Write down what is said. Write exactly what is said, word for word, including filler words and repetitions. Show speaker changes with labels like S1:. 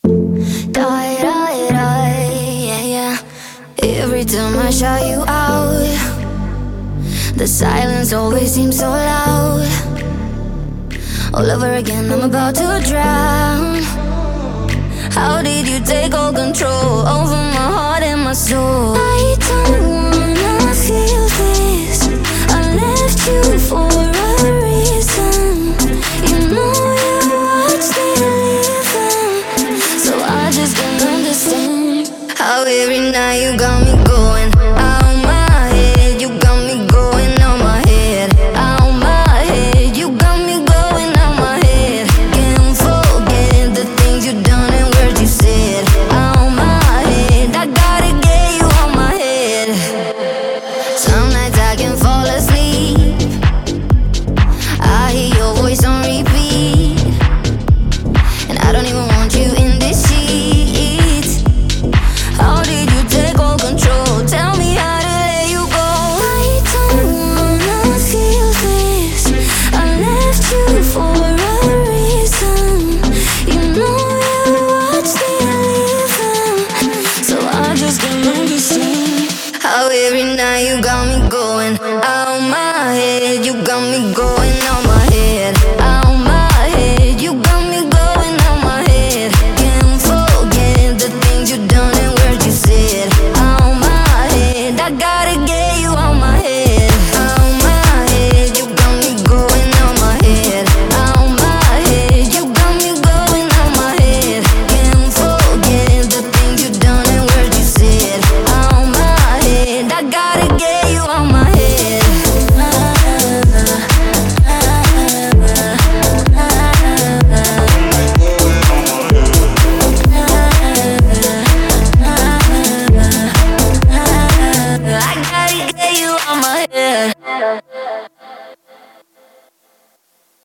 S1: Die, die, die, yeah, yeah. Every time I shout you out, the silence always seems so loud. All over again, I'm about to drown. How did you take all control over my heart and my soul? I don't wanna feel this. I left you for a reason. You know you watched me leaving, so I just can't understand how every night you got me